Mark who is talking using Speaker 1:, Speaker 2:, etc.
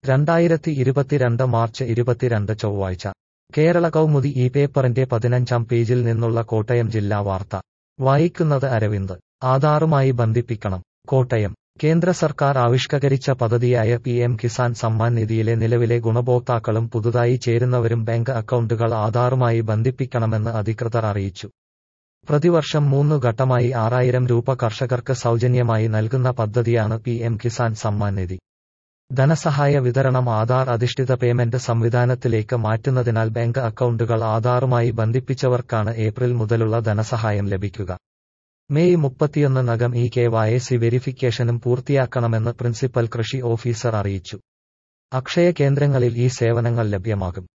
Speaker 1: 2022 March 22 ചൊവ്വാഴ്ച കേരള കൗമുദി ഈ പേപ്പറിന്റെ 15-ാം പേജിൽ നിന്നുള്ള കോട്ടയം ജില്ലാ വാർത്ത വായിക്കുന്നത് അരവിന്ദ്. ആധാറുമായി ബന്ധിപ്പിക്കണം. കോട്ടയം കേന്ദ്ര സർക്കാർ ആവിഷ്കരിച്ച പദ്ധതിയായ PM കിസാൻ സമ്മാൻ നിധിയിലെ നിലവിലെ ഗുണഭോക്താക്കളും പുതുതായി ചേരുന്നവരും ബാങ്ക് അക്കൗണ്ടുകൾ ആധാറുമായി ബന്ധിപ്പിക്കണമെന്ന് അധികൃതർ അറിയിച്ചു. പ്രതിവർഷം 3 ഘട്ടമായി 6000 രൂപ കർഷകർക്ക് സൗജന്യമായി നൽകുന്ന പദ്ധതിയാണ് PM കിസാൻ സമ്മാൻ നിധി. ധനസഹായ വിതരണം ആധാർ അധിഷ്ഠിത പേയ്മെന്റ് സംവിധാനത്തിലേക്ക് മാറ്റുന്നതിനാൽ ബാങ്ക് അക്കൗണ്ടുകൾ ആധാറുമായി ബന്ധിപ്പിച്ചവർക്കാണ് ഏപ്രിൽ മുതലുള്ള ധനസഹായം ലഭിക്കുക. മെയ് 31-നകം ഈ KYC വെരിഫിക്കേഷനും പൂർത്തിയാക്കണമെന്ന് പ്രിൻസിപ്പൽ കൃഷി ഓഫീസർ അറിയിച്ചു. അക്ഷയ കേന്ദ്രങ്ങളിൽ ഈ സേവനങ്ങൾ ലഭ്യമാകും.